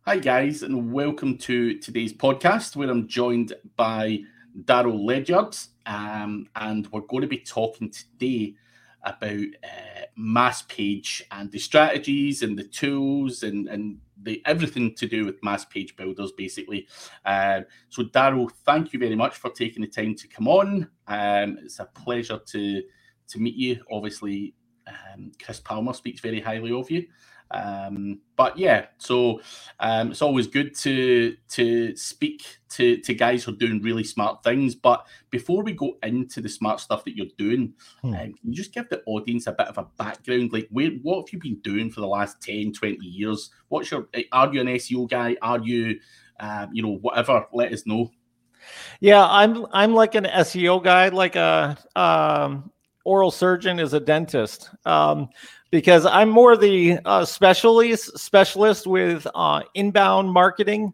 Hi, guys, and welcome to today's podcast where I'm joined by Daryl Ledyard. And we're going to be talking today about Mass Page and the strategies and the tools and the everything to do with Mass Page builders, basically. So, Daryl, thank you very much for taking the time to come on. It's a pleasure to meet you. Obviously, Chris Palmer speaks very highly of you. But yeah, so it's always good to speak to guys who are doing really smart things. But before we go into the smart stuff that you're doing, can you just give the audience a bit of a background? Like, what have you been doing for the last 10, 20 years? Are you an SEO guy? Are you, whatever? Let us know. Yeah, I'm like an SEO guy, like a oral surgeon is a dentist, because I'm more the specialist with inbound marketing,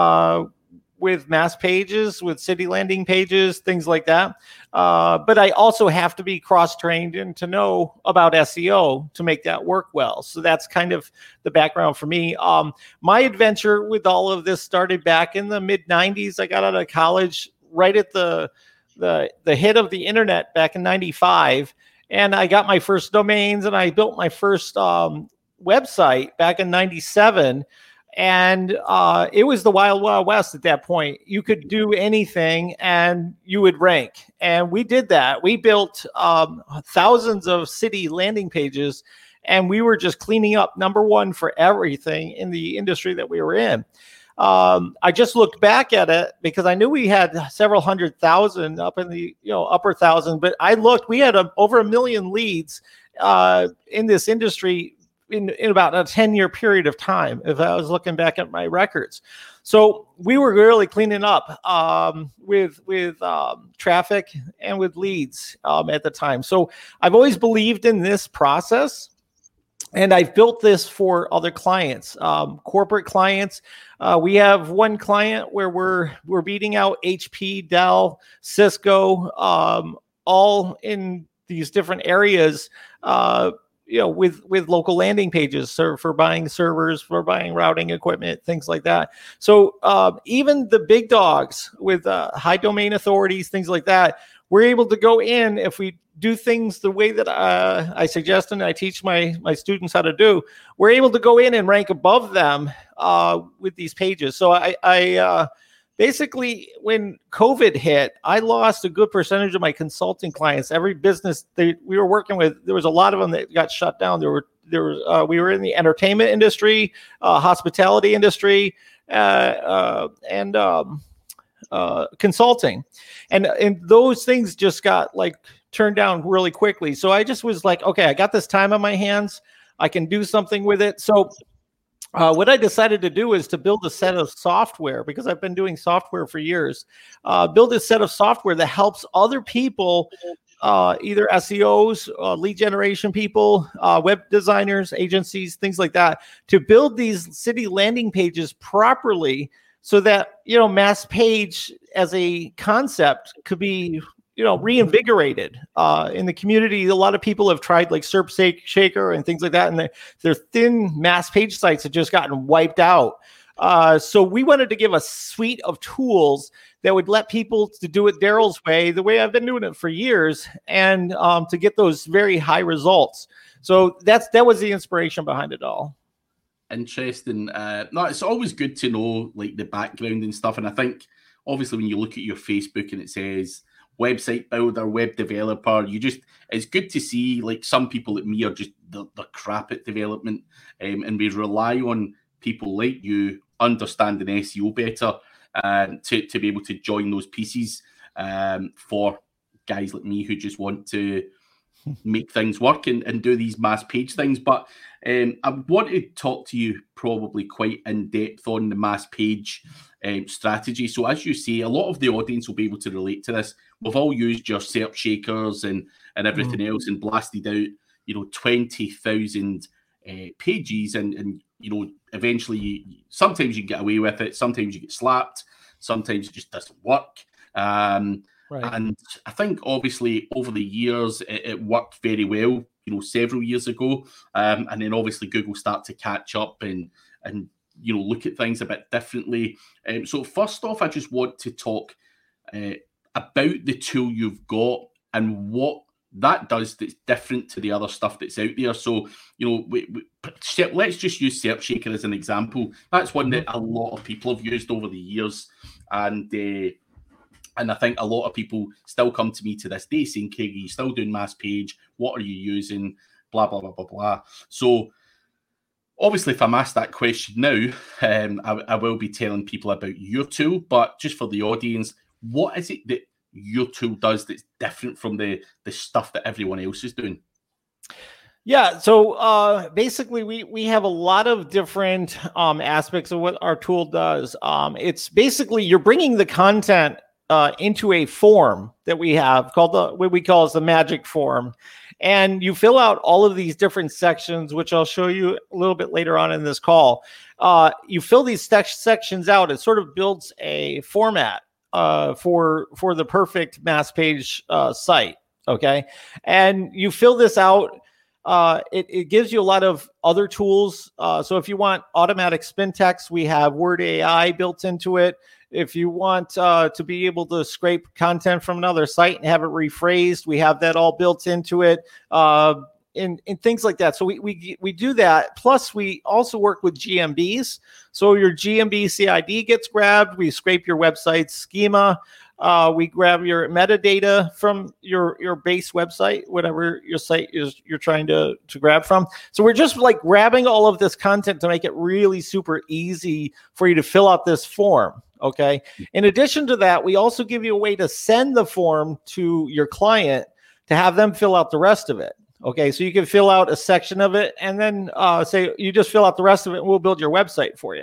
with mass pages, with city landing pages, things like that. But I also have to be cross-trained and to know about SEO to make that work well. So that's kind of the background for me. My adventure with all of this started back in the mid 90s. I got out of college right at the hit of the internet back in 95. And I got my first domains and I built my first website back in 97. And it was the wild, wild west at that point. You could do anything and you would rank. And we did that. We built thousands of city landing pages, and we were just cleaning up number one for everything in the industry that we were in. I just looked back at it because I knew we had several 100,000 up in the upper thousand, but I looked, we had over 1 million leads in this industry in about a 10-year period of time, if I was looking back at my records. So we were really cleaning up with traffic and with leads at the time. So I've always believed in this process. And I've built this for other clients, corporate clients. We have one client where we're beating out HP, Dell, Cisco, all in these different areas. With local landing pages for buying servers, for buying routing equipment, things like that. So even the big dogs with high domain authorities, things like that, we're able to go in if we do things the way that I suggest and I teach my students how to do. We're able to go in and rank above them with these pages. So I basically, when COVID hit, I lost a good percentage of my consulting clients. Every business we were working with, there was a lot of them that got shut down. We were in the entertainment industry, hospitality industry, and consulting, and those things just got turned down really quickly. So I just was like, okay, I got this time on my hands. I can do something with it. So what I decided to do is to build a set of software, because I've been doing software for years, build a set of software that helps other people, either SEOs, lead generation people, web designers, agencies, things like that, to build these city landing pages properly so that, mass page as a concept could be reinvigorated in the community. A lot of people have tried SERP Shaker and things like that, and their thin mass page sites have just gotten wiped out. So we wanted to give a suite of tools that would let people to do it Daryl's way, the way I've been doing it for years, and to get those very high results. So that was the inspiration behind it all. Interesting. No, it's always good to know the background and stuff. And I think obviously when you look at your Facebook and it says website builder, web developer, it's good to see some people like me are just they're crap at development, and we rely on people like you understanding SEO better to be able to join those pieces for guys like me who just want to make things work and do these mass page things. But I want to talk to you probably quite in depth on the mass page strategy. So as you say, a lot of the audience will be able to relate to this. We've all used your SERP Shakers and everything else and blasted out 20,000 pages and eventually sometimes you get away with it, sometimes you get slapped, sometimes it just doesn't work. Right. And I think obviously over the years it worked very well, several years ago, and then obviously Google started to catch up and look at things a bit differently. So first off, I just want to talk about the tool you've got and what that does that's different to the other stuff that's out there. So, let's just use SearchShaker as an example. That's one that a lot of people have used over the years. And I think a lot of people still come to me to this day saying, Craig, are you still doing Mass Page? What are you using? Blah, blah, blah, blah, blah. So obviously, if I'm asked that question now, I will be telling people about your tool. But just for the audience, what is it that your tool does that's different from the stuff that everyone else is doing? Yeah, so basically we have a lot of different aspects of what our tool does. It's basically you're bringing the content into a form that we have called what we call as the magic form. And you fill out all of these different sections, which I'll show you a little bit later on in this call. You fill these sections out. It sort of builds a format for the perfect Mass Page site. Okay. And you fill this out. It gives you a lot of other tools. So if you want automatic spin text, we have Word AI built into it. If you want to be able to scrape content from another site and have it rephrased, we have that all built into it. And things like that. So we do that. Plus, we also work with GMBs. So your GMB CID gets grabbed. We scrape your website schema. We grab your metadata from your base website, whatever your site is you're trying to grab from. So we're just like grabbing all of this content to make it really super easy for you to fill out this form. Okay. In addition to that, we also give you a way to send the form to your client to have them fill out the rest of it. Okay, so you can fill out a section of it and then say you just fill out the rest of it and we'll build your website for you.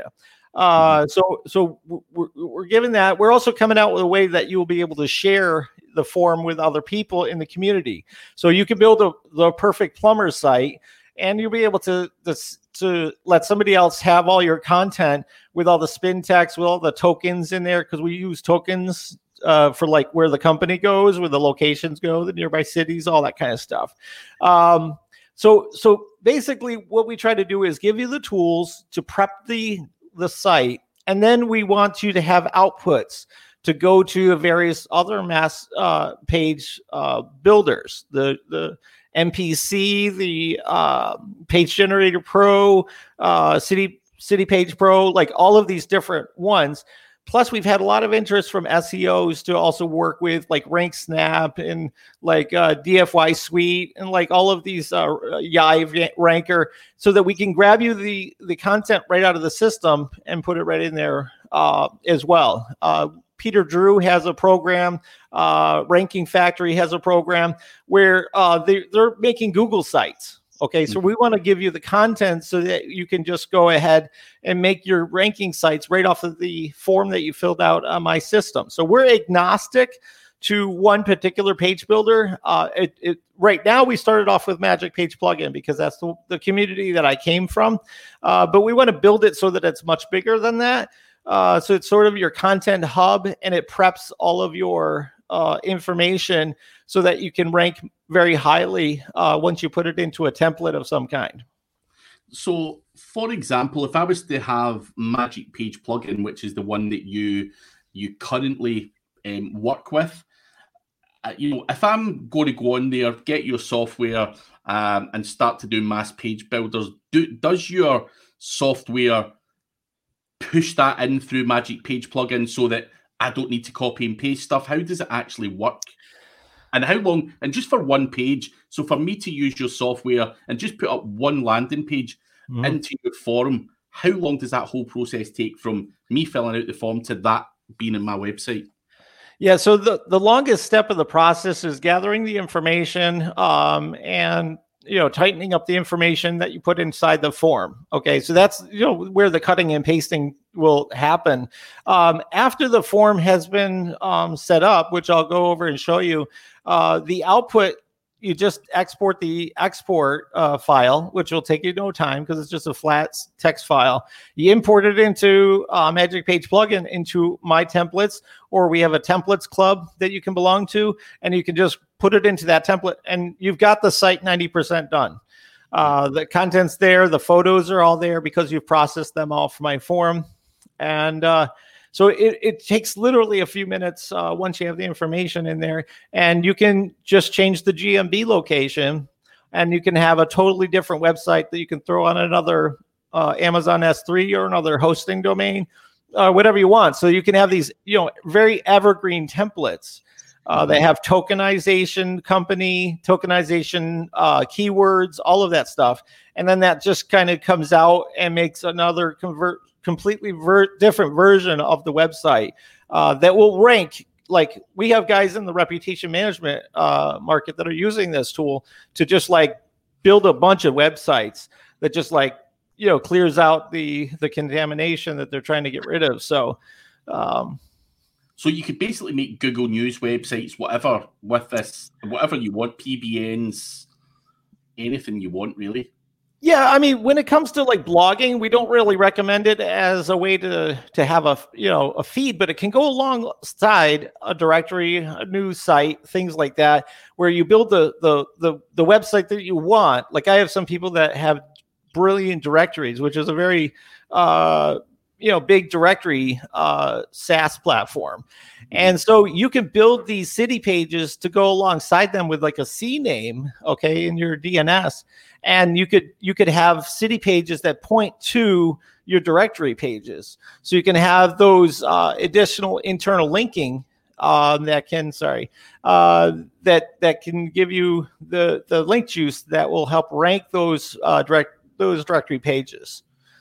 So we're giving that. We're also coming out with a way that you will be able to share the form with other people in the community. So you can build the perfect plumber site and you'll be able to let somebody else have all your content with all the spin text, with all the tokens in there, because we use tokens for like where the company goes, where the locations go, the nearby cities, all that kind of stuff. So basically what we try to do is give you the tools to prep the site. And then we want you to have outputs to go to the various other Mass Page builders, the MPC, the Page Generator Pro, City Page Pro, like all of these different ones. Plus, we've had a lot of interest from SEOs to also work with like RankSnap and like DFY Suite and like all of these Yive Ranker, so that we can grab you the content right out of the system and put it right in there as well. Peter Drew has a program. Ranking Factory has a program where they're making Google sites. Okay, so we want to give you the content so that you can just go ahead and make your ranking sites right off of the form that you filled out on my system. So we're agnostic to one particular page builder. Right now, we started off with Magic Page Plugin because that's the community that I came from. But we want to build it so that it's much bigger than that. So it's sort of your content hub, and it preps all of your information so that you can rank very highly once you put it into a template of some kind. So, for example, if I was to have Magic Page Plugin, which is the one that you currently work with, if I'm going to go on there, get your software and start to do mass page builders, does your software push that in through Magic Page Plugin so that I don't need to copy and paste stuff? How does it actually work? And how long? And just for one page, so for me to use your software and just put up one landing page into your form, how long does that whole process take from me filling out the form to that being in my website? Yeah, so the longest step of the process is gathering the information and tightening up the information that you put inside the form. Okay, so that's where the cutting and pasting will happen. After the form has been set up, which I'll go over and show you, the output, you just export the export file, which will take you no time because it's just a flat text file. You import it into Magic Page Plugin into My Templates, or we have a templates club that you can belong to, and you can just put it into that template, and you've got the site 90% done. The content's there. The photos are all there because you've processed them all from my forum. And so it takes literally a few minutes once you have the information in there. And you can just change the GMB location. And you can have a totally different website that you can throw on another Amazon S3 or another hosting domain, whatever you want. So you can have these, very evergreen templates. They have tokenization company, tokenization keywords, all of that stuff. And then that just kind of comes out and makes another completely different version of the website that will rank. Like, we have guys in the reputation management market that are using this tool to just like build a bunch of websites that just like, clears out the contamination that they're trying to get rid of. So, so you could basically make Google News websites, whatever, with this, whatever you want, PBNs, anything you want, really. Yeah, I mean, when it comes to like blogging, we don't really recommend it as a way to have a feed, but it can go alongside a directory, a news site, things like that, where you build the website that you want. Like, I have some people that have brilliant directories, which is a very big directory SaaS platform. And so you can build these city pages to go alongside them with like a CNAME, okay, in your DNS. And you could have city pages that point to your directory pages. So you can have those additional internal linking that can give you the link juice that will help rank those directory pages.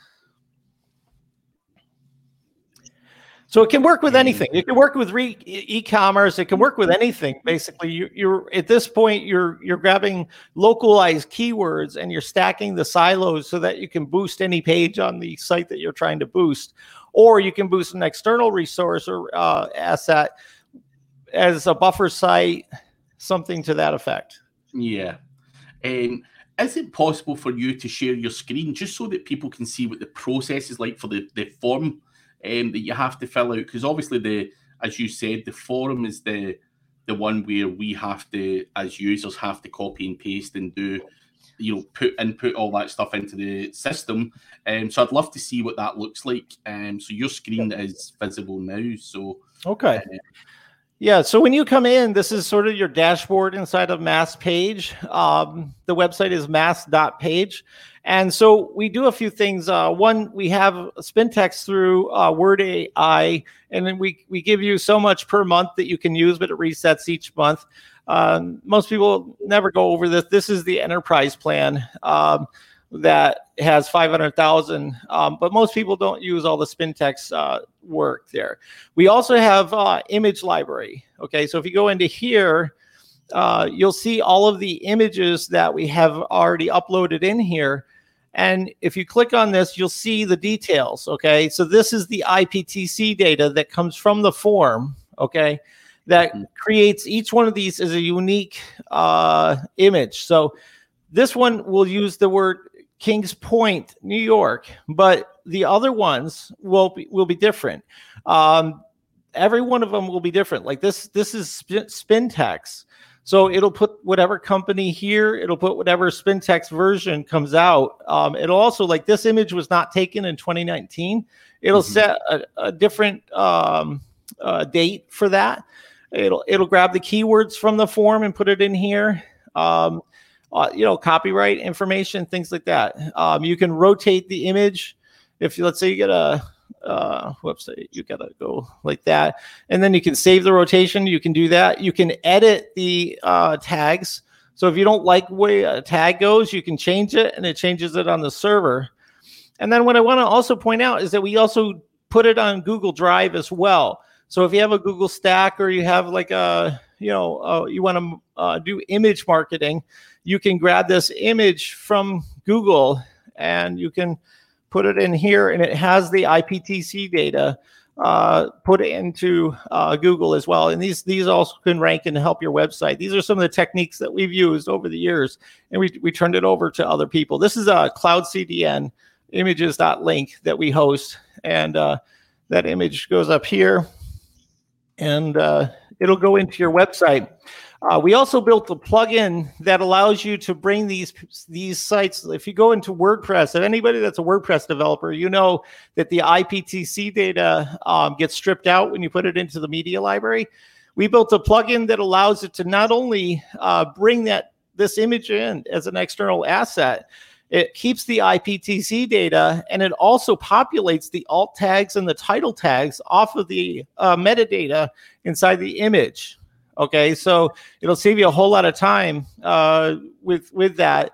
So it can work with anything. It can work with e-commerce. It can work with anything. Basically, you're at this point you're grabbing localized keywords and you're stacking the silos so that you can boost any page on the site that you're trying to boost, or you can boost an external resource or asset as a buffer site, something to that effect. Yeah. Is it possible for you to share your screen just so that people can see what the process is like for the form that you have to fill out? Because obviously, as you said, the forum is the one where we have to, as users, have to copy and paste and do, input all that stuff into the system. So I'd love to see what that looks like. So your screen is visible now. So okay. Yeah, so when you come in, this is sort of your dashboard inside of Mast page. The website is mast.page. And so we do a few things. One, we have Spintex through Word AI, and then we give you so much per month that you can use, but it resets each month. Most people never go over this. This is the enterprise plan that has 500,000, but most people don't use all the Spintex work there. We also have image library. Okay, so if you go into here, you'll see all of the images that we have already uploaded in here. And if you click on this, you'll see the details. Okay, so this is the IPTC data that comes from the form. Okay, that creates each one of these as a unique image. So this one will use the word Kings Point, New York, but the other ones will be different. Every one of them will be different. Like this is Spintex. So it'll put whatever company here, it'll put whatever Spintex version comes out. It'll also, like, this image was not taken in 2019. It'll set a different date for that. It'll grab the keywords from the form and put it in here. Copyright information, things like that. You can rotate the image. If let's say you get a website, you gotta go like that, and then you can save the rotation. You can do that. You can edit the tags. So if you don't like the way a tag goes, you can change it, and it changes it on the server. And then what I want to also point out is that we also put it on Google Drive as well. So if you have a Google Stack, or you have like you want to do image marketing, you can grab this image from Google and you can put it in here, and it has the IPTC data put it into Google as well. And these also can rank and help your website. These are some of the techniques that we've used over the years, and we turned it over to other people. This is a Cloud CDN images.link that we host, and that image goes up here, and it'll go into your website. We also built a plugin that allows you to bring these sites. If you go into WordPress, if anybody that's a WordPress developer, you know that the IPTC data gets stripped out when you put it into the media library. We built a plugin that allows it to not only bring this image in as an external asset, it keeps the IPTC data, and it also populates the alt tags and the title tags off of the metadata inside the image. Okay, so it'll save you a whole lot of time with that.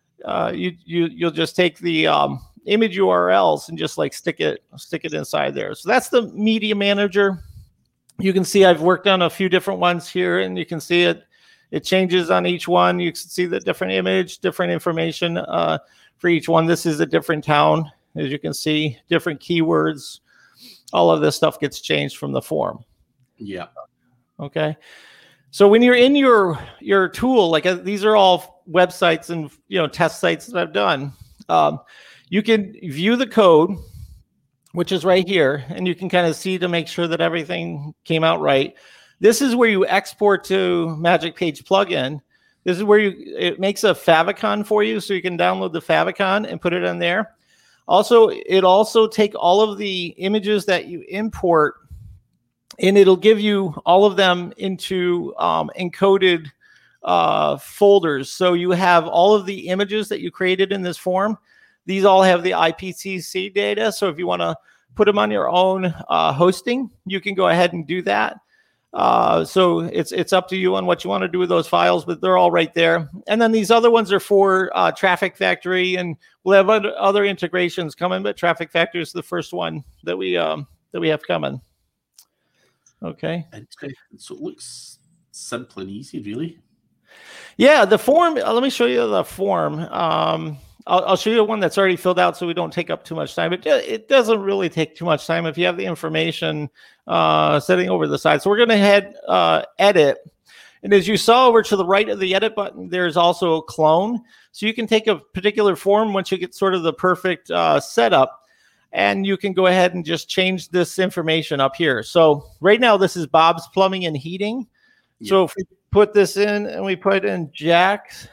You'll just take the image URLs and just like stick it inside there. So that's the Media Manager. You can see I've worked on a few different ones here, and you can see it changes on each one. You can see the different image, different information for each one. This is a different town, as you can see, different keywords. All of this stuff gets changed from the form. Yeah. Okay. So when you're in your tool, like these are all websites and test sites that I've done. You can view the code, which is right here, and you can kind of see to make sure that everything came out right. This is where you export to Magic Page plugin. This is where it makes a favicon for you, so you can download the favicon and put it in there. Also, it also take all of the images that you import, and it'll give you all of them into encoded folders. So you have all of the images that you created in this form. These all have the IPTC data. So if you want to put them on your own hosting, you can go ahead and do that. So it's up to you on what you want to do with those files, but they're all right there. And then these other ones are for Traffic Factory, and we'll have other integrations coming, but Traffic Factory is the first one that we have coming. Okay. So it looks simple and easy, really. Yeah, the form. Let me show you the form. I'll show you one that's already filled out, so we don't take up too much time. It doesn't really take too much time if you have the information sitting over the side. So we're going to head edit. And as you saw over to the right of the edit button, there's also a clone. So you can take a particular form once you get sort of the perfect setup, and you can go ahead and just change this information up here. So right now, this is Bob's Plumbing and Heating. Yeah. So if we put this in and we put in Jack's,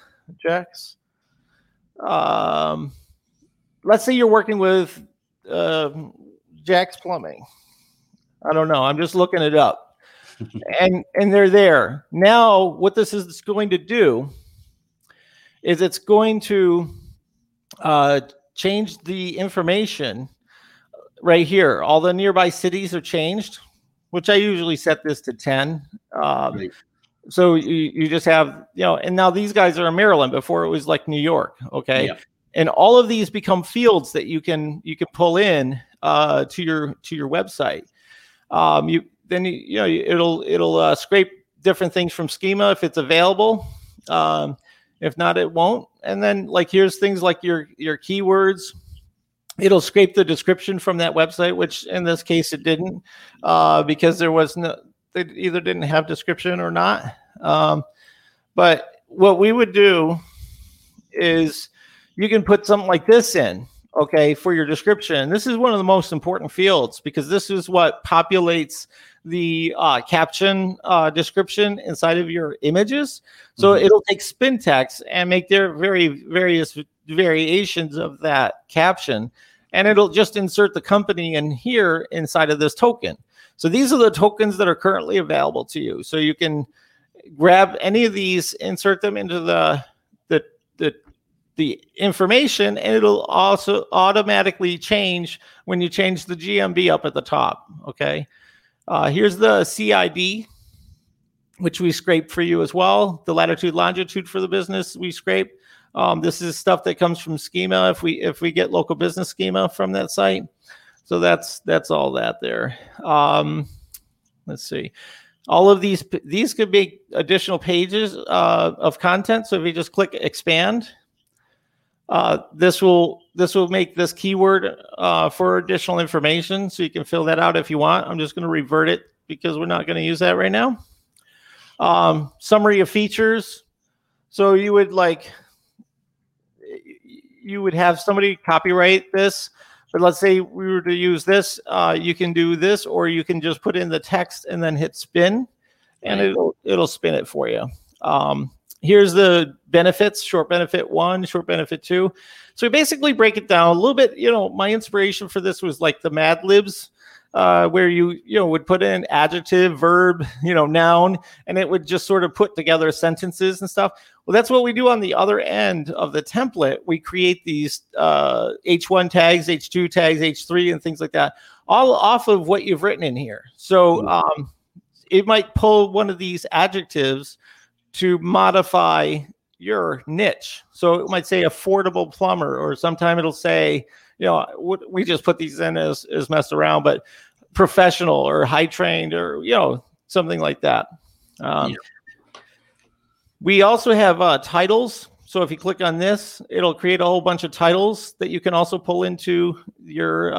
let's say you're working with Jack's Plumbing. I don't know. I'm just looking it up. and they're there. Now, what this is going to do is it's going to change the information right here. All the nearby cities are changed, which I usually set this to 10. Right. So you just have, and now these guys are in Maryland. Before it was like New York. Okay. Yeah. And all of these become fields that you can pull in to your website. It'll scrape different things from schema if it's available. If not, it won't. And then like here's things like your keywords. It'll scrape the description from that website, which in this case it didn't, because there was no. They either didn't have description or not. But what we would do is you can put something like this in, okay, for your description. This is one of the most important fields because this is what populates the caption description inside of your images. So it'll take spin text and make their various variations of that caption, and it'll just insert the company in here inside of this token. So these are the tokens that are currently available to you. So you can grab any of these, insert them into the information, and it'll also automatically change when you change the GMB up at the top. Okay. Here's the CID, which we scrape for you as well. The latitude, longitude for the business we scrape. This is stuff that comes from schema if we get local business schema from that site. So that's all that there. Let's see. All of these could be additional pages of content. So if you just click expand, this will make this keyword for additional information. So you can fill that out if you want. I'm just going to revert it because we're not going to use that right now. Summary of features. So you would have somebody copyright this. But let's say we were to use this, you can do this, or you can just put in the text and then hit spin, and it'll spin it for you. Here's the benefits, short benefit 1, short benefit 2. So we basically break it down a little bit. My inspiration for this was like the Mad Libs, where you would put in adjective, verb, noun, and it would just sort of put together sentences and stuff. Well, that's what we do on the other end of the template. We create these H1 tags, H2 tags, H3, and things like that, all off of what you've written in here. So it might pull one of these adjectives to modify your niche. So it might say affordable plumber, or sometime it'll say, we just put these in as messed around, but professional or high trained, or, something like that. We also have titles. So if you click on this, it'll create a whole bunch of titles that you can also pull into your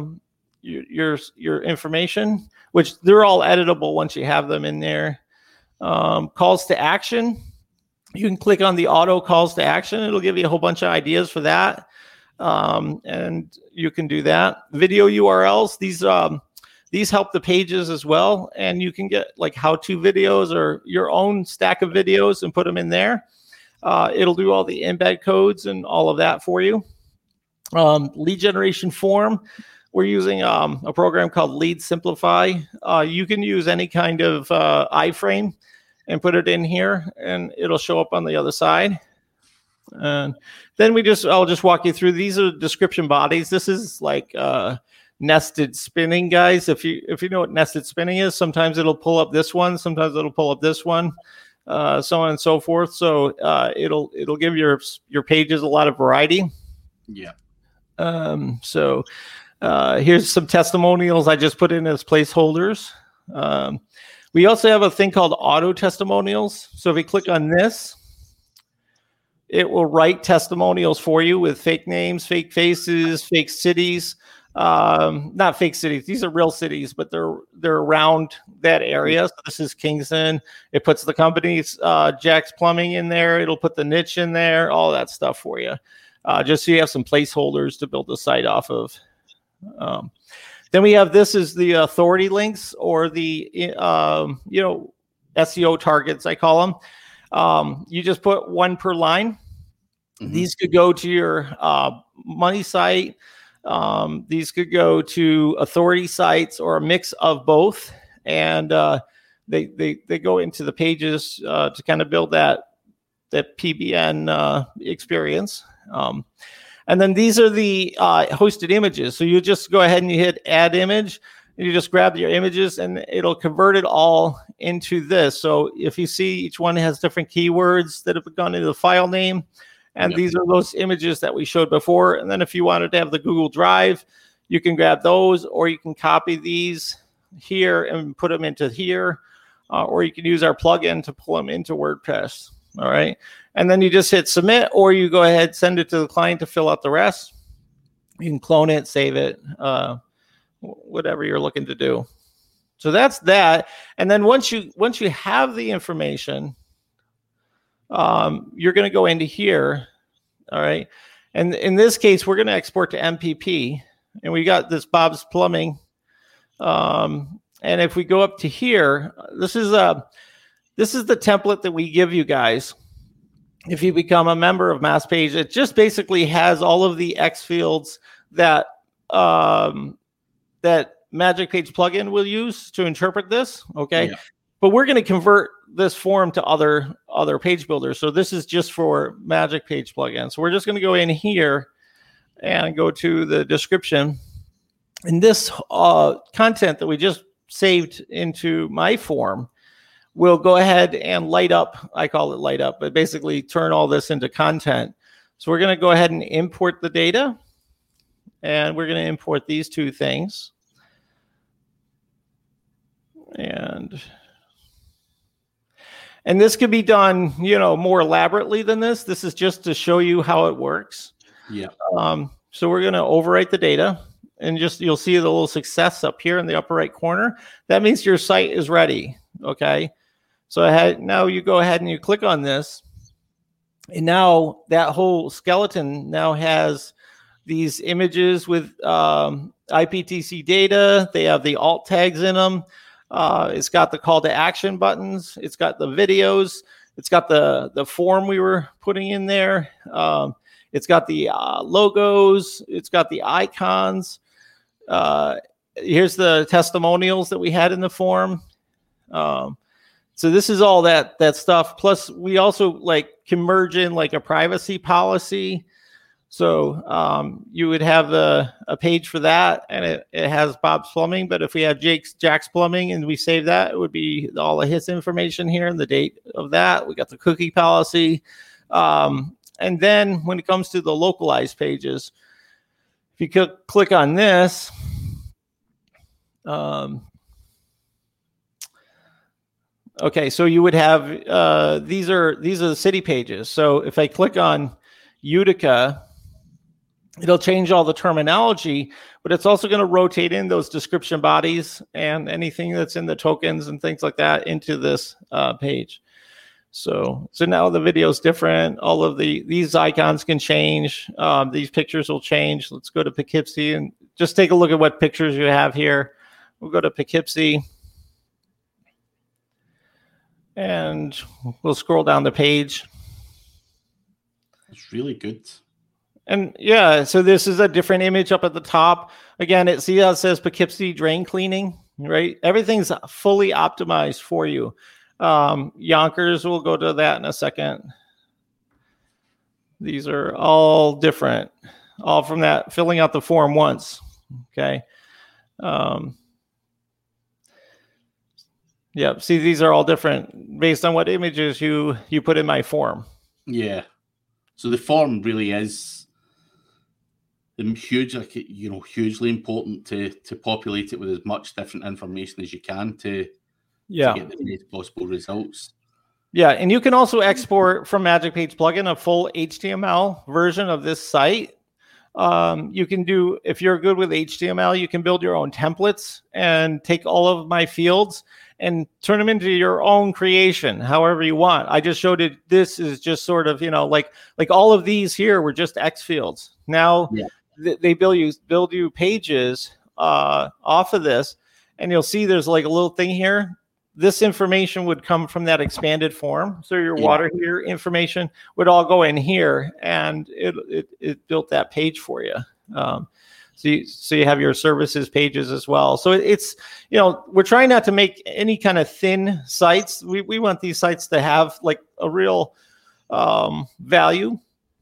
information, which they're all editable once you have them in there. Calls to action. You can click on the auto calls to action. It'll give you a whole bunch of ideas for that. And you can do that. Video URLs. These help the pages as well. And you can get like how-to videos or your own stack of videos and put them in there. It'll do all the embed codes and all of that for you. Lead generation form. We're using a program called Lead Simplify. You can use any kind of iframe and put it in here, and it'll show up on the other side. And then I'll just walk you through. These are description bodies. This is like nested spinning, guys. If you know what nested spinning is, sometimes it'll pull up this one, sometimes it'll pull up this one, so on and so forth. So it'll give your pages a lot of variety. Yeah. So here's some testimonials I just put in as placeholders. We also have a thing called auto testimonials. So if you click on this, it will write testimonials for you with fake names, fake faces, fake cities. Not fake cities. These are real cities, but they're around that area. So this is Kingston. It puts the company's Jack's Plumbing in there. It'll put the niche in there, all that stuff for you. Just so you have some placeholders to build the site off of. Then we have this is the authority links, or the SEO targets, I call them. You just put one per line. Mm-hmm. These could go to your money site. These could go to authority sites, or a mix of both. And they go into the pages to kind of build that PBN experience. And then these are the hosted images. So you just go ahead and you hit add image, and you just grab your images, and it'll convert it all into this. So if you see, each one has different keywords that have gone into the file name. And these are those images that we showed before. And then if you wanted to have the Google Drive, you can grab those, or you can copy these here and put them into here, or you can use our plugin to pull them into WordPress. All right. And then you just hit submit, or you go ahead, send it to the client to fill out the rest. You can clone it, save it, whatever you're looking to do. So that's that. And then once you have the information, you're going to go into here. All right. And in this case, we're going to export to MPP, and we got this Bob's Plumbing. And if we go up to here, this is the template that we give you guys. If you become a member of MassPage, it just basically has all of the X fields that that Magic Page plugin will use to interpret this. Okay. Yeah. But we're going to convert this form to other page builders. So this is just for Magic Page plugin. So we're just going to go in here and go to the description. And this content that we just saved into my form will go ahead and light up. I call it light up, but basically turn all this into content. So we're going to go ahead and import the data. And we're going to import these two things. And this could be done, more elaborately than this. This is just to show you how it works. Yeah. So we're going to overwrite the data, and you'll see the little success up here in the upper right corner. That means your site is ready. Okay. So now you go ahead and you click on this, and now that whole skeleton now has these images with IPTC data. They have the alt tags in them. It's got the call to action buttons. It's got the videos. It's got the form we were putting in there. It's got the logos. It's got the icons. Here's the testimonials that we had in the form. So this is all that stuff. Plus, we also can merge in a privacy policy. So you would have a page for that, and it has Bob's Plumbing. But if we have Jack's Plumbing and we save that, it would be all of his information here and the date of that. We got the cookie policy. And then when it comes to the localized pages, if you could click on this, okay, so you would have these are the city pages. So if I click on Utica, it'll change all the terminology, but it's also going to rotate in those description bodies and anything that's in the tokens and things like that into this page. So now the video is different. All of these icons can change. These pictures will change. Let's go to Poughkeepsie and just take a look at what pictures you have here. We'll go to Poughkeepsie. And we'll scroll down the page. It's really good. And yeah, so this is a different image up at the top. Again, see how it says Poughkeepsie drain cleaning, right? Everything's fully optimized for you. Yonkers, we'll go to that in a second. These are all different, all from that filling out the form once. Okay. Yeah, see, these are all different based on what images you put in my form. Yeah. So the form really is huge, hugely important to populate it with as much different information as you can to get the best possible results. Yeah, and you can also export from Magic Page plugin a full HTML version of this site. You can do, if you're good with HTML, you can build your own templates and take all of my fields and turn them into your own creation, however you want. I just showed it. This is just sort of, like all of these here were just X fields. Now they build you pages off of this, and you'll see there's a little thing here. This information would come from that expanded form. So your water heater information would all go in here, and it built that page for you. So you have your services pages as well. So it's, we're trying not to make any kind of thin sites. We want these sites to have a real value.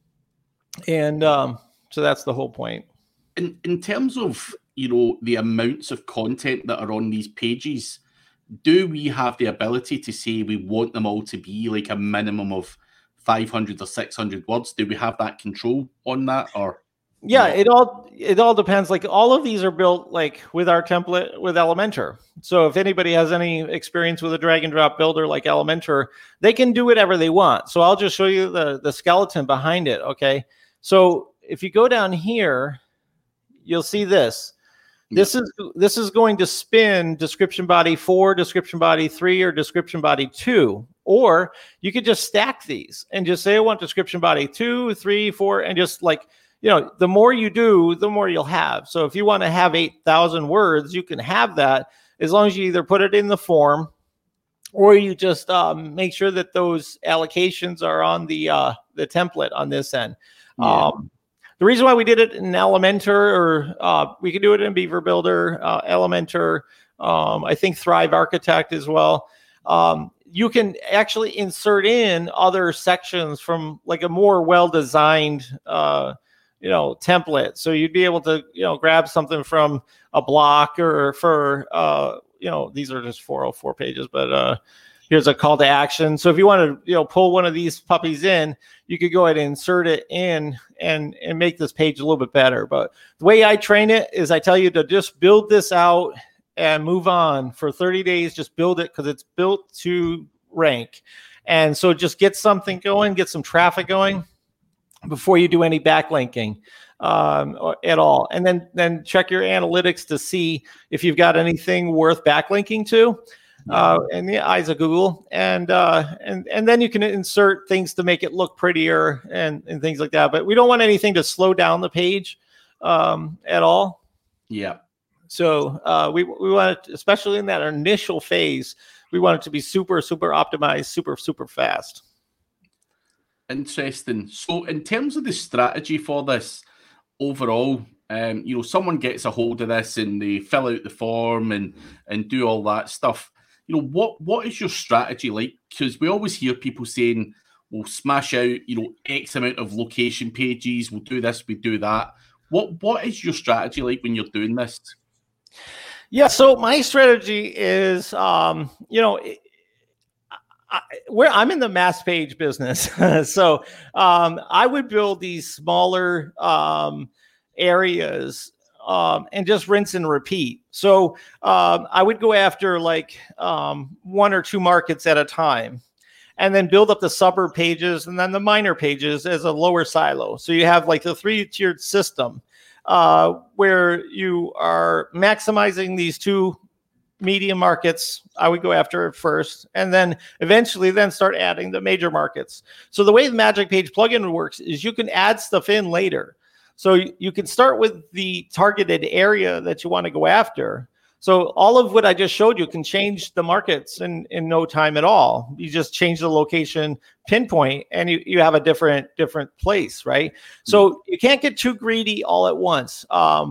And so that's the whole point. In terms of, the amounts of content that are on these pages, do we have the ability to say we want them all to be a minimum of 500 or 600 words? Do we have that control on that, or? Yeah, it all depends. All of these are built with our template with Elementor. So if anybody has any experience with a drag and drop builder like Elementor, they can do whatever they want. So I'll just show you the skeleton behind it. Okay. So if you go down here, you'll see this. This is going to spin description body 4, description body 3, or description body 2. Or you could just stack these and just say, I want description body 2, 3, 4, and just the more you do, the more you'll have. So if you want to have 8,000 words, you can have that as long as you either put it in the form or you just make sure that those allocations are on the template on this end. Yeah. The reason why we did it in Elementor, or we could do it in Beaver Builder, Elementor, I think Thrive Architect as well. You can actually insert in other sections from a more well-designed template. So you'd be able to, grab something from a block or for, these are just 404 pages, but here's a call to action. So if you want to, pull one of these puppies in, you could go ahead and insert it in and make this page a little bit better. But the way I train it is I tell you to just build this out and move on for 30 days. Just build it because it's built to rank. And so just get something going, get some traffic going before you do any backlinking at all. And then check your analytics to see if you've got anything worth backlinking to. And the eyes of Google, and then you can insert things to make it look prettier and things like that. But we don't want anything to slow down the page at all. Yeah. So we want it, especially in that initial phase, we want it to be super, super optimized, super, super fast. Interesting. So in terms of the strategy for this overall, someone gets a hold of this and they fill out the form and do all that stuff. What is your strategy like? Because we always hear people saying, we'll smash out, X amount of location pages, we'll do this, we do that. What is your strategy like when you're doing this? Yeah, so my strategy is, I'm in the mass page business. So I would build these smaller areas and just rinse and repeat. So I would go after like 1 or 2 markets at a time, and then build up the suburb pages and then the minor pages as a lower silo. So you have like the 3-tiered system where you are maximizing these 2 medium markets. I would go after it first, and then eventually then start adding the major markets. So the way the Magic Page plugin works is you can add stuff in later. So you can start with the targeted area that you want to go after. So all of what I just showed you can change the markets in no time at all. You just change the location pinpoint and you have a different place, right? So you can't get too greedy all at once.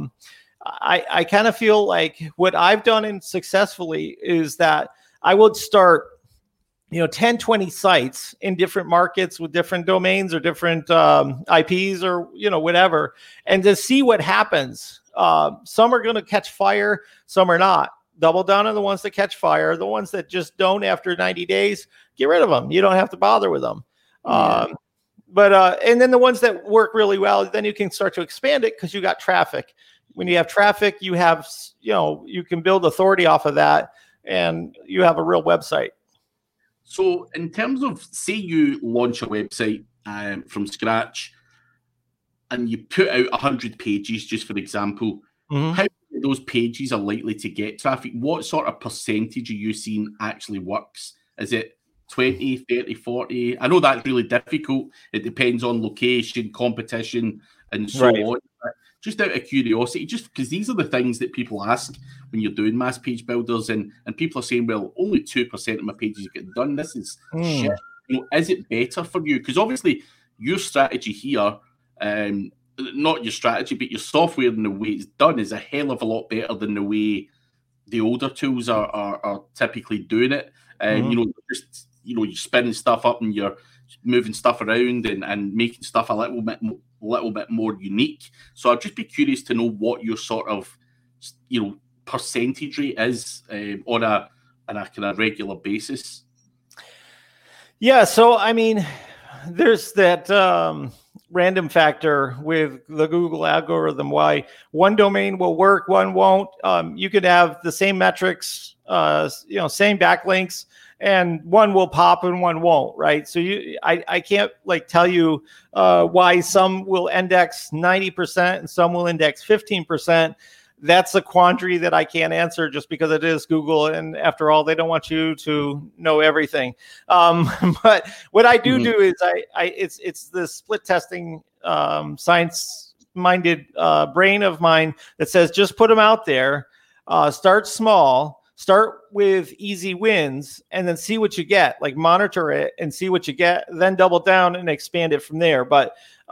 I kind of feel like what I've done successfully is that I would start, 10, 20 sites in different markets with different domains or different IPs or, whatever, and to see what happens. Some are going to catch fire, some are not. Double down on the ones that catch fire. The ones that just don't after 90 days, get rid of them. You don't have to bother with them. But and then the ones that work really well, then you can start to expand it because you got traffic. When you have traffic, you have, you can build authority off of that, and you have a real website. So in terms of, say you launch a website from scratch and you put out 100 pages, just for example, how many of those pages are likely to get traffic? What sort of percentage are you seeing actually works? Is it 20, 30, 40? I know that's really difficult. It depends on location, competition, and so on. But just out of curiosity, just because these are the things that people ask when you're doing mass page builders, and people are saying, well, only 2% of my pages get done. This is shit. Is it better for you? Because obviously your strategy here, not your strategy, but your software and the way it's done is a hell of a lot better than the way the older tools are typically doing it. You're spinning stuff up and you're moving stuff around and making stuff a little bit more unique. So I'd just be curious to know what your sort of, percentage rate is on a kind of regular basis. Yeah. So, I mean, there's that random factor with the Google algorithm, why one domain will work, one won't. You could have the same metrics, same backlinks, and one will pop and one won't, right? So I can't tell you why some will index 90% and some will index 15%. That's a quandary that I can't answer just because it is Google. And after all, they don't want you to know everything. But what I do is it's the split testing science-minded brain of mine that says, just put them out there, start small, start with easy wins, and then see what you get, monitor it and see what you get, then double down and expand it from there. But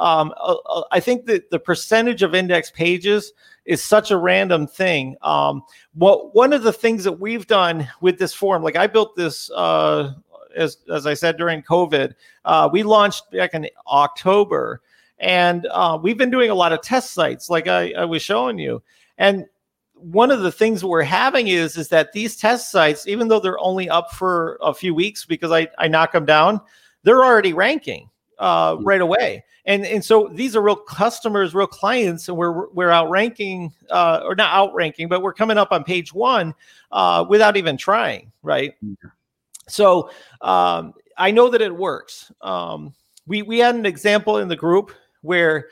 I think that the percentage of index pages is such a random thing. One of the things that we've done with this form, I built this, as I said, during COVID, we launched back in October, and we've been doing a lot of test sites like I was showing you. And one of the things we're having is that these test sites, even though they're only up for a few weeks because I knock them down, they're already ranking right away. And so these are real customers, real clients, and we're outranking, or not outranking, but we're coming up on page 1 without even trying, right? Yeah. So I know that it works. We had an example in the group where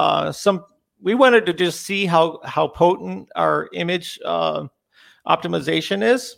we wanted to just see how potent our image optimization is.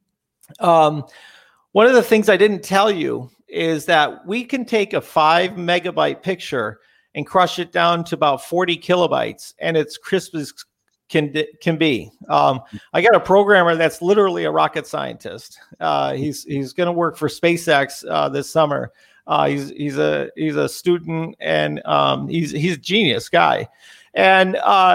One of the things I didn't tell you is that we can take a 5 megabyte picture and crush it down to about 40 kilobytes, and it's crisp can be. I got a programmer that's literally a rocket scientist. He's going to work for SpaceX this summer. He's a student, and he's a genius guy. And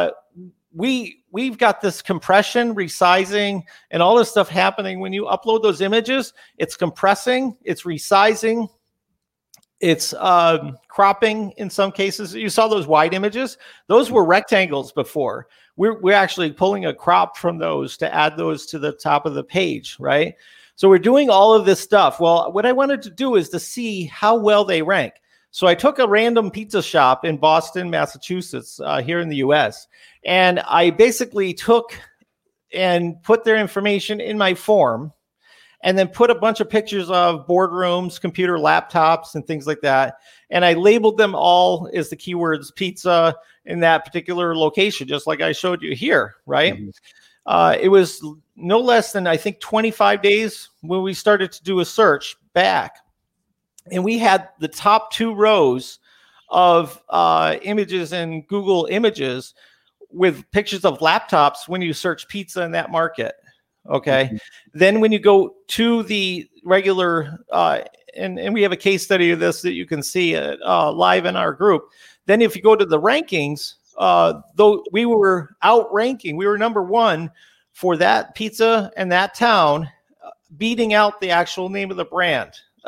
we've got this compression, resizing, and all this stuff happening when you upload those images. It's compressing, it's resizing, it's cropping in some cases. You saw those wide images; those were rectangles before. We're actually pulling a crop from those to add those to the top of the page, right? So we're doing all of this stuff. Well, what I wanted to do is to see how well they rank. So I took a random pizza shop in Boston, Massachusetts, here in the US, and I basically took and put their information in my form, and then put a bunch of pictures of boardrooms, computer laptops, and things like that. And I labeled them all as the keywords pizza in that particular location, just like I showed you here, right? Mm-hmm. It was no less than, I think, 25 days when we started to do a search back. And we had the top 2 rows of images in Google Images with pictures of laptops when you search pizza in that market. Okay. Mm-hmm. Then when you go to the regular, and we have a case study of this that you can see live in our group. Then if you go to the rankings, though we were outranking, we were number 1 for that pizza and that town, beating out the actual name of the brand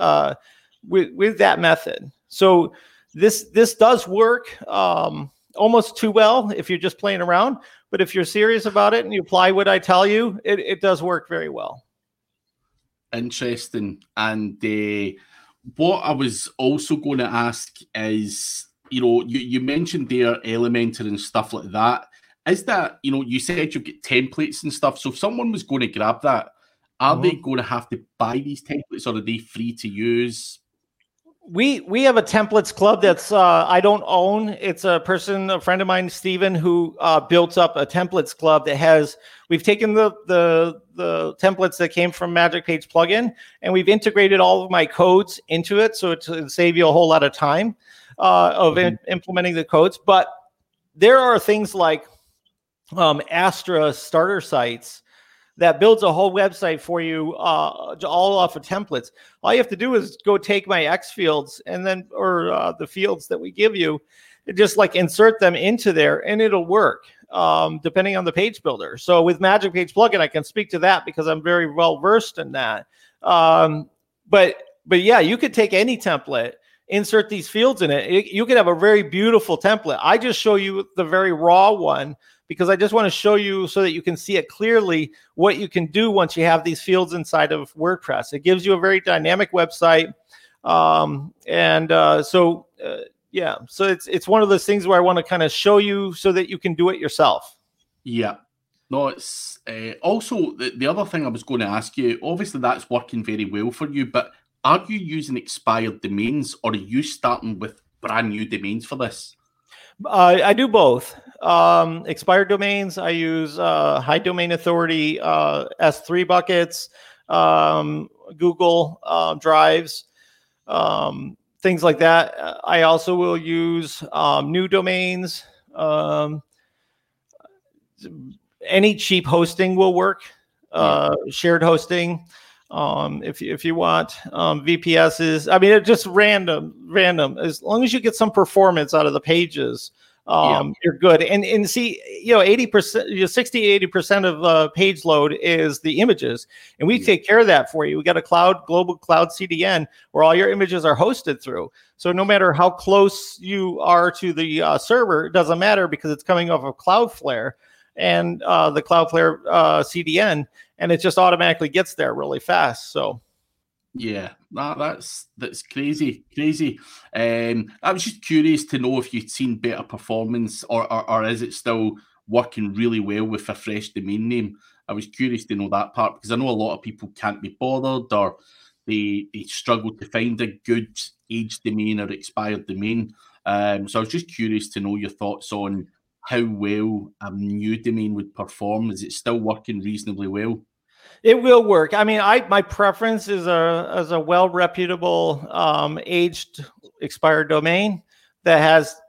with that method. So this does work almost too well if you're just playing around. But if you're serious about it and you apply what I tell you, it does work very well. Interesting. And what I was also going to ask is, you mentioned there Elementor and stuff like that. Is that, you said you get templates and stuff. So if someone was going to grab that, are they going to have to buy these templates, or are they free to use? We have a templates club that's I don't own. It's a friend of mine, Steven, who built up a templates club that has. We've taken the templates that came from Magic Page plugin, and we've integrated all of my codes into it, so it'll save you a whole lot of time of implementing the codes. But there are things like Astra starter sites that builds a whole website for you all off of templates. All you have to do is go take my X fields and then, or the fields that we give you, and just like insert them into there, and it'll work depending on the page builder. So with Magic Page plugin, I can speak to that because I'm very well versed in that. But yeah, you could take any template, insert these fields in it. You could have a very beautiful template. I just show you the very raw one, because I just want to show you so that you can see it clearly what you can do once you have these fields inside of WordPress. It gives you a very dynamic website. So it's one of those things where I want to kind of show you so that you can do it yourself. Yeah. No, it's also the other thing I was going to ask you, obviously that's working very well for you, but are you using expired domains, or are you starting with brand new domains for this? I do both. Expired domains, I use High Domain Authority, S3 buckets, Google drives, things like that. I also will use new domains. Any cheap hosting will work. Shared hosting. If you want VPSs, I mean, it's just random. As long as you get some performance out of the pages, you're good. And see, 80%, 60-80% of page load is the images, and we take care of that for you. We got a global cloud CDN where all your images are hosted through. So no matter how close you are to the server, it doesn't matter, because it's coming off of Cloudflare and the Cloudflare CDN. And it just automatically gets there really fast. So, yeah, that's crazy. I was just curious to know if you'd seen better performance, or is it still working really well with a fresh domain name? I was curious to know that part, because I know a lot of people can't be bothered, or they struggle to find a good age domain or expired domain. So I was just curious to know your thoughts on how well a new domain would perform. Is it still working reasonably well? It will work. I mean, my preference is a well reputable aged expired domain that has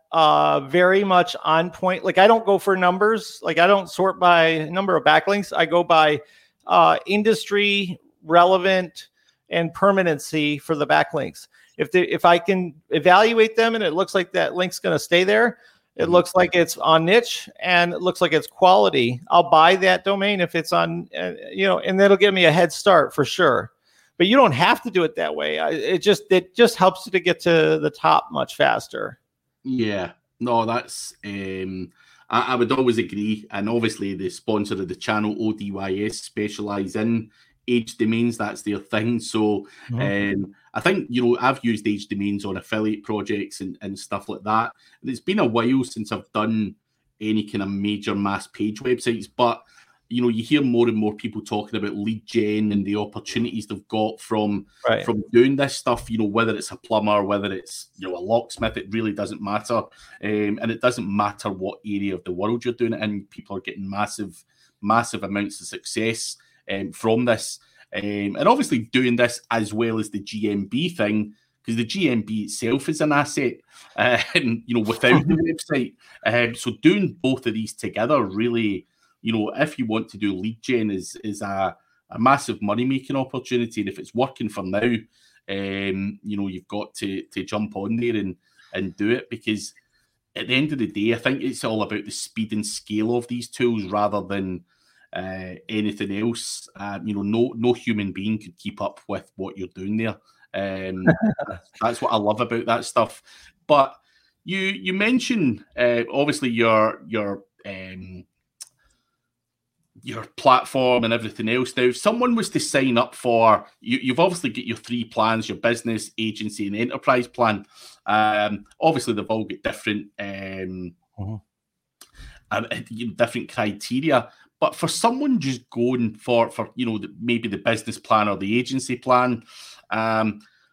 very much on point. Like I don't go for numbers. Like I don't sort by number of backlinks. I go by industry relevant and permanency for the backlinks. If I can evaluate them and it looks like that link's going to stay there, it looks like it's on niche and it looks like it's quality, I'll buy that domain if it's on, and that'll give me a head start for sure. But you don't have to do it that way. It just helps you to get to the top much faster. Yeah, no, that's I would always agree. And obviously the sponsor of the channel, ODYS, specialize in age domains. That's their thing. So I think, I've used age domains on affiliate projects and stuff like that. And it's been a while since I've done any kind of major mass page websites, but you hear more and more people talking about lead gen and the opportunities they've got from doing this stuff, whether it's a plumber, whether it's, a locksmith, it really doesn't matter. And it doesn't matter what area of the world you're doing it in. People are getting massive amounts of success from this. And obviously doing this as well as the GMB thing, because the GMB itself is an asset, without the website. So doing both of these together really, if you want to do lead gen is a massive money-making opportunity. And if it's working for now, you've got to jump on there and do it, because at the end of the day, I think it's all about the speed and scale of these tools rather than anything else. No human being could keep up with what you're doing there. That's what I love about that stuff. But you mentioned obviously your platform and everything else. Now, if someone was to sign up for you've obviously got your 3 plans: your business, agency, and enterprise plan. Obviously, they've all got different different criteria. But for someone just going for maybe the business plan or the agency plan, how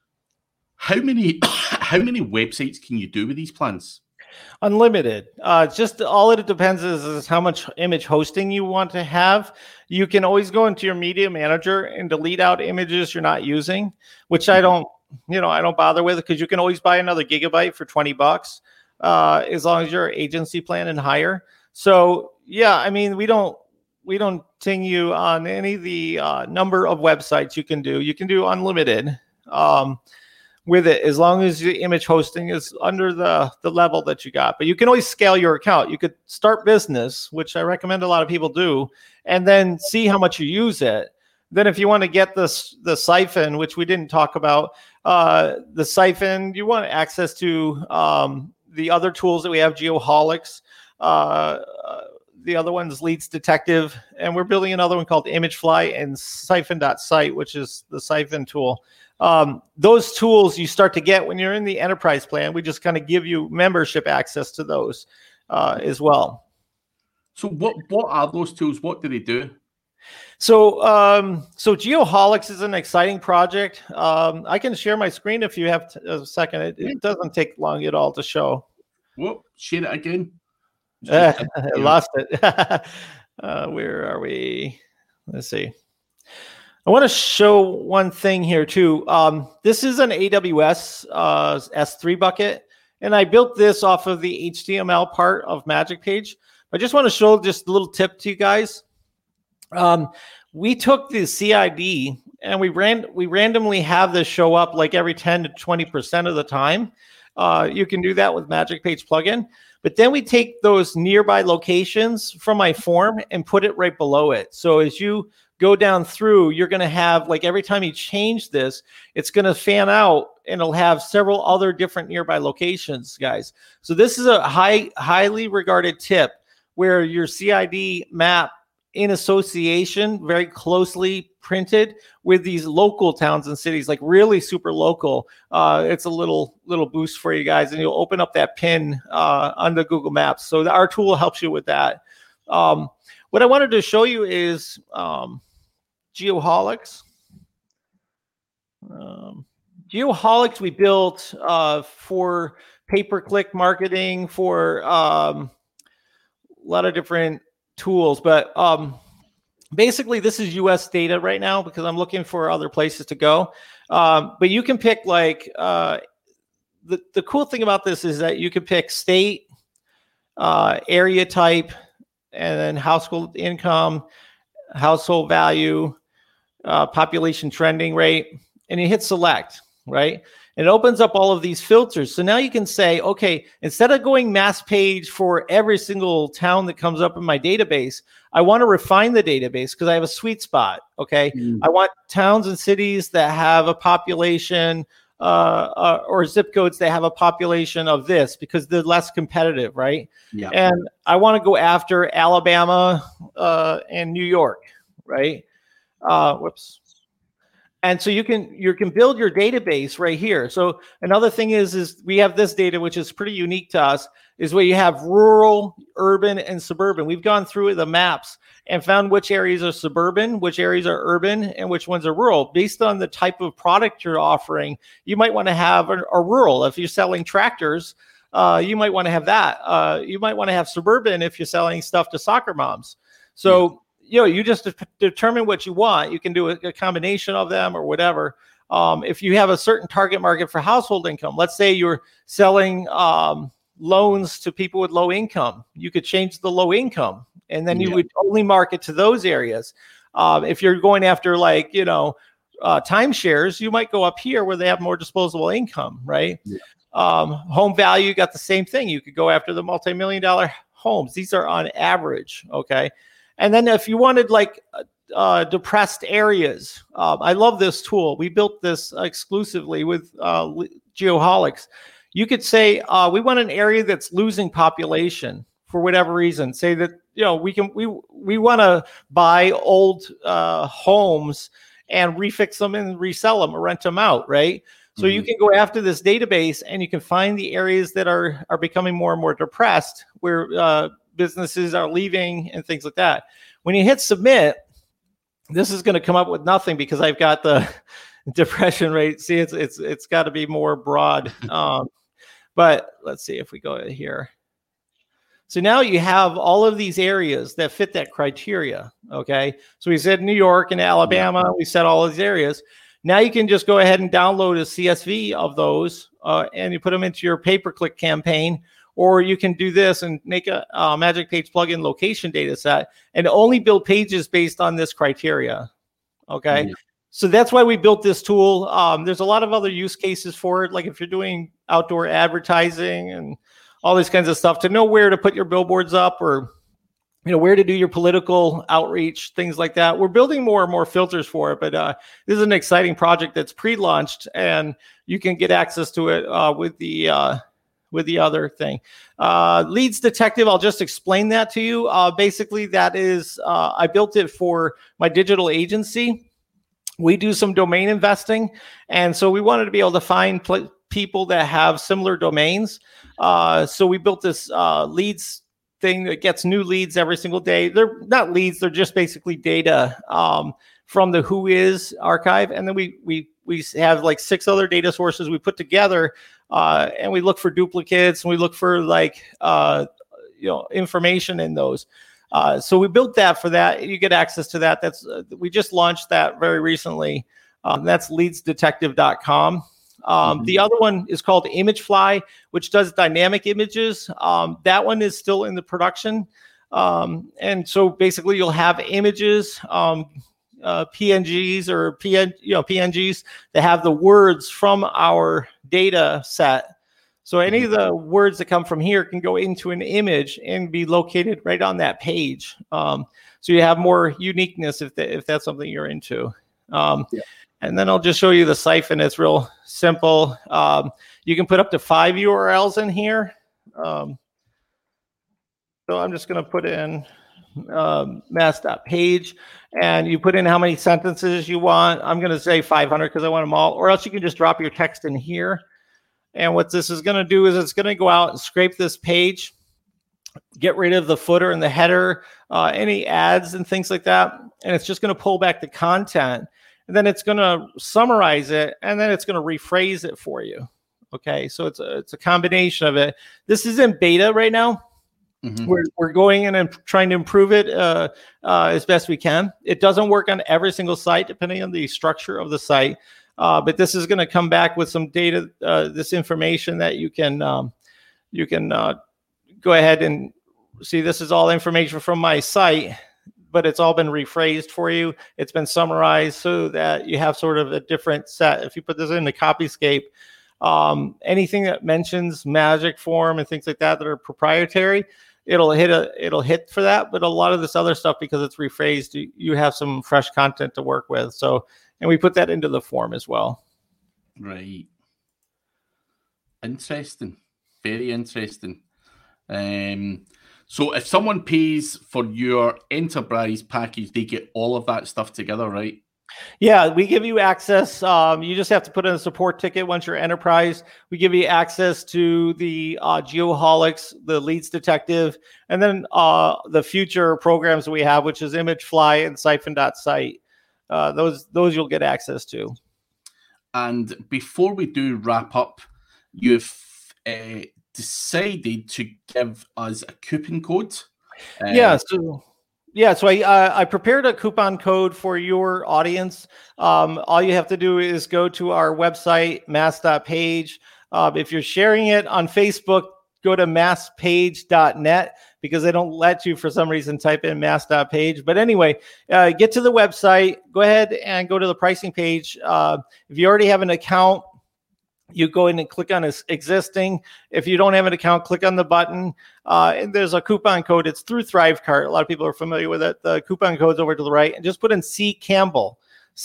many websites can you do with these plans? Unlimited. Just all it depends is how much image hosting you want to have. You can always go into your media manager and delete out images you're not using, which I don't bother with, because you can always buy another gigabyte for $20 as long as you're agency plan and higher. So yeah, I mean, we don't ting you on any of the number of websites you can do. You can do unlimited with it, as long as the image hosting is under the level that you got. But you can always scale your account. You could start business, which I recommend a lot of people do, and then see how much you use it. Then if you want to get the siphon, which we didn't talk about, the siphon, you want access to the other tools that we have, Geoholics. The other one's Leads Detective, and we're building another one called ImageFly and Siphon.site, which is the Siphon tool. Those tools you start to get when you're in the enterprise plan. We just kind of give you membership access to those as well. So what are those tools? What do they do? So Geoholics is an exciting project. I can share my screen if you have a second. It doesn't take long at all to show. Whoop, share it again. I lost it. Where are we? Let's see. I want to show one thing here too. This is an AWS S3 bucket, and I built this off of the HTML part of Magic Page. I just want to show just a little tip to you guys. We took the CID and we randomly have this show up like every 10 to 20% of the time. You can do that with Magic Page plugin. But then we take those nearby locations from my form and put it right below it. So as you go down through, you're going to have, like, every time you change this, it's going to fan out and it'll have several other different nearby locations, guys. So this is a highly regarded tip where your CID map in association, very closely printed with these local towns and cities, like really super local. It's a little boost for you guys, and you'll open up that pin on the Google Maps. So our tool helps you with that. What I wanted to show you is Geoholics. Geoholics we built for pay-per-click marketing, for a lot of different tools, but basically this is US data right now because I'm looking for other places to go. But you can pick like the cool thing about this is that you can pick state, area type, and then household income, household value, population trending rate, and you hit select, right? And it opens up all of these filters. So now you can say, okay, instead of going mass page for every single town that comes up in my database, I want to refine the database because I have a sweet spot. Okay. I want towns and cities that have a population or zip codes that have a population of this because they're less competitive, right? Yeah. And I want to go after Alabama and New York, right? And so you can build your database right here. So another thing is we have this data, which is pretty unique to us, is where you have rural, urban, and suburban. We've gone through the maps and found which areas are suburban, which areas are urban, and which ones are rural. Based on the type of product you're offering, you might want to have a rural. If you're selling tractors, you might want to have that. You might want to have suburban if you're selling stuff to soccer moms. So you just determine what you want. You can do a combination of them or whatever. If you have a certain target market for household income, let's say you're selling loans to people with low income, you could change the low income, and then you would only market to those areas. If you're going after timeshares, you might go up here where they have more disposable income, right? Home value, got the same thing. You could go after the multi-million-dollar homes. These are on average, okay? And then if you wanted depressed areas, I love this tool. We built this exclusively with Geoholics. You could say, we want an area that's losing population for whatever reason. Say that, we want to buy old homes and refix them and resell them or rent them out, right? So you can go after this database and you can find the areas that are becoming more and more depressed where businesses are leaving and things like that. When you hit submit, this is going to come up with nothing because I've got the depression rate. See, it's got to be more broad. But let's see if we go here. So now you have all of these areas that fit that criteria. Okay. So we said New York and Alabama. We said all these areas. Now you can just go ahead and download a CSV of those and you put them into your pay-per-click campaign. Or you can do this and make a Magic Page plugin location data set and only build pages based on this criteria. Okay. So that's why we built this tool. There's a lot of other use cases for it. Like if you're doing outdoor advertising and all these kinds of stuff, to know where to put your billboards up or, where to do your political outreach, things like that. We're building more and more filters for it, but this is an exciting project that's pre-launched and you can get access to it with the other thing. Leads Detective, I'll just explain that to you. Basically, that is, I built it for my digital agency. We do some domain investing. And so we wanted to be able to find people that have similar domains. So we built this leads thing that gets new leads every single day. They're not leads, they're just basically data from the Whois archive. And then we have like 6 other data sources we put together. And we look for duplicates and we look for information in those. So we built that for that. You get access to that. That's we just launched that very recently. That's leadsdetective.com. The other one is called ImageFly, which does dynamic images. That one is still in the production. And so basically you'll have images, PNGs or PNGs that have the words from our data set. So any of the words that come from here can go into an image and be located right on that page. So you have more uniqueness if that's something you're into. And then I'll just show you the siphon. It's real simple. You can put up to 5 URLs in here. So I'm just going to put in mass.page and you put in how many sentences you want. I'm going to say 500 because I want them all, or else you can just drop your text in here. And what this is going to do is it's going to go out and scrape this page, get rid of the footer and the header, any ads and things like that. And it's just going to pull back the content. And then it's going to summarize it, and then it's going to rephrase it for you. Okay, so it's a combination of it. This is in beta right now. We're going in and trying to improve it as best we can. It doesn't work on every single site, depending on the structure of the site. But this is going to come back with some data, this information that you can go ahead and see. This is all information from my site, but it's all been rephrased for you. It's been summarized so that you have sort of a different set. If you put this in the Copyscape, anything that mentions magic form and things like that are proprietary, it'll hit for that. But a lot of this other stuff, because it's rephrased, you have some fresh content to work with. So, and we put that into the form as well. Right. Interesting. Very interesting. So if someone pays for your enterprise package, they get all of that stuff together, right? Yeah, we give you access. You just have to put in a support ticket once you're enterprise. We give you access to the Geoholics, the Leads Detective, and then the future programs that we have, which is ImageFly and Siphon.site. Those you'll get access to. And before we do wrap up, you've decided to give us a coupon code. So I prepared a coupon code for your audience. All you have to do is go to our website, mass.page. If you're sharing it on Facebook, go to masspage.net, because they don't let you, for some reason, type in mass.page. But anyway, get to the website, go ahead and go to the pricing page. If you already have an account, you go in and click on existing. If you don't have an account, click on the button. And there's a coupon code. It's through ThriveCart. A lot of people are familiar with it. The coupon code's over to the right. And just put in C. Campbell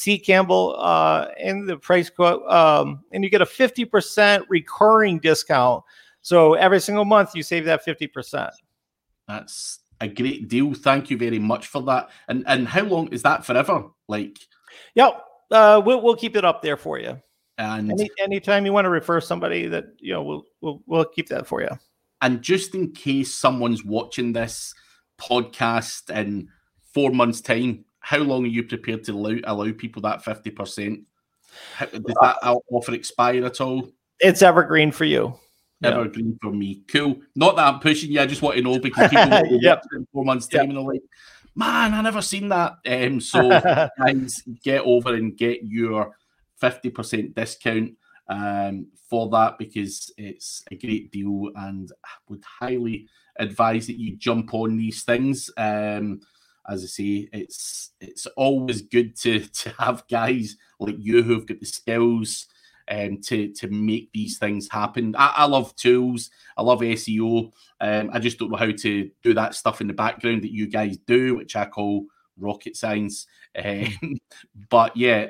in the price quote. And you get a 50% recurring discount. So every single month, you save that 50%. That's a great deal. Thank you very much for that. And how long is that? Forever? Yep. We'll keep it up there for you. And anytime you want to refer somebody, that we'll keep that for you. And just in case someone's watching this podcast in 4 months' time, how long are you prepared to allow people that 50%? Does that offer expire at all? It's evergreen for you. Evergreen for me. Cool. Not that I'm pushing you. I just want to know, because people will be watching in 4 months' time and they're like, man, I never seen that. So guys, get over and get your 50% discount for that, because it's a great deal, and I would highly advise that you jump on these things. As I say, it's always good to have guys like you who've got the skills to make these things happen. I love tools. I love SEO. I just don't know how to do that stuff in the background that you guys do, which I call rocket science. But yeah,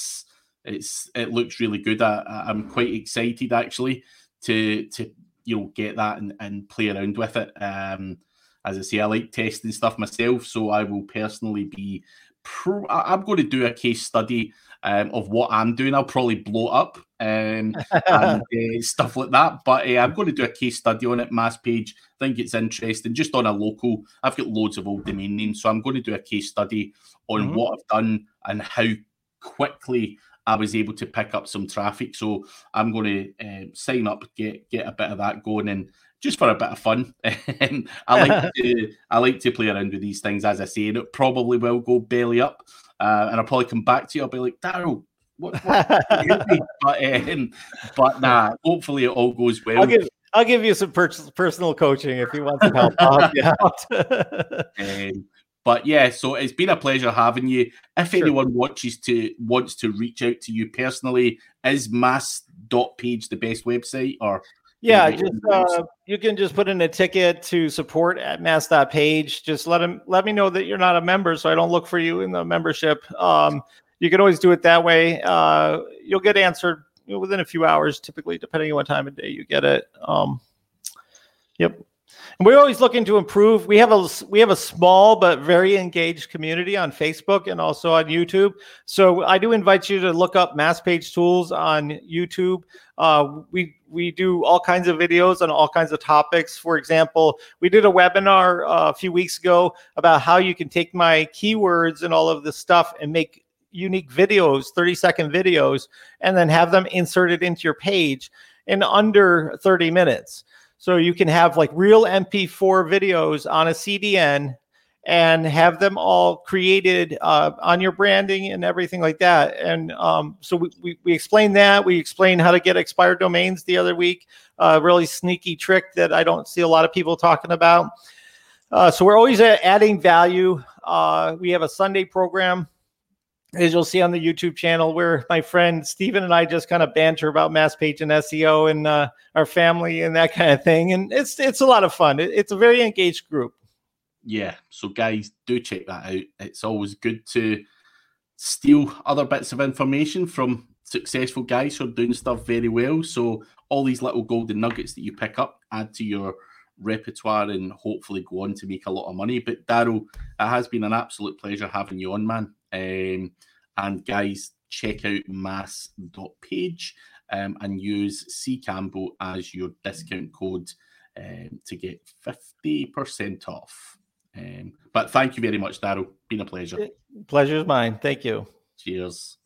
it looks really good. I'm quite excited actually to get that and play around with it. As I say, I like testing stuff myself, so I will personally be. I'm going to do a case study of what I'm doing. I'll probably blow up and stuff like that. But I'm going to do a case study on it, MassPage. I think it's interesting, just on a local. I've got loads of old domain names, so I'm going to do a case study on what I've done and how quickly I was able to pick up some traffic. So I'm going to sign up, get a bit of that going, and just for a bit of fun. I like to play around with these things, as I say, and it probably will go belly up. And I'll probably come back to you. I'll be like, Daryl, what but nah, hopefully it all goes well. I'll give you some personal coaching if you want some help. I'll help you out. But yeah, so it's been a pleasure having you. If anyone wants to reach out to you personally, is mass.page the best website? Or yeah, you can just put in a ticket to support at mass.page. Just let me know that you're not a member, so I don't look for you in the membership. You can always do it that way. You'll get answered within a few hours, typically, depending on what time of day you get it. Yep. And we're always looking to improve. We have a small but very engaged community on Facebook and also on YouTube. So I do invite you to look up MassPage Tools on YouTube. We do all kinds of videos on all kinds of topics. For example, we did a webinar a few weeks ago about how you can take my keywords and all of this stuff and make unique videos, 30-second videos, and then have them inserted into your page in under 30 minutes. So you can have like real MP4 videos on a CDN, and have them all created on your branding and everything like that. And so we explained that. We explained how to get expired domains the other week. Really sneaky trick that I don't see a lot of people talking about. So we're always adding value. We have a Sunday program, as you'll see on the YouTube channel, where my friend Steven and I just kind of banter about mass page and SEO and our family and that kind of thing. And it's a lot of fun. It's a very engaged group. Yeah. So guys, do check that out. It's always good to steal other bits of information from successful guys who are doing stuff very well. So all these little golden nuggets that you pick up, add to your repertoire and hopefully go on to make a lot of money. But Daryl, it has been an absolute pleasure having you on, man. And guys, check out mass.page and use CCambo as your discount code to get 50% off. But thank you very much, Daryl. Been a pleasure. Pleasure's mine. Thank you. Cheers.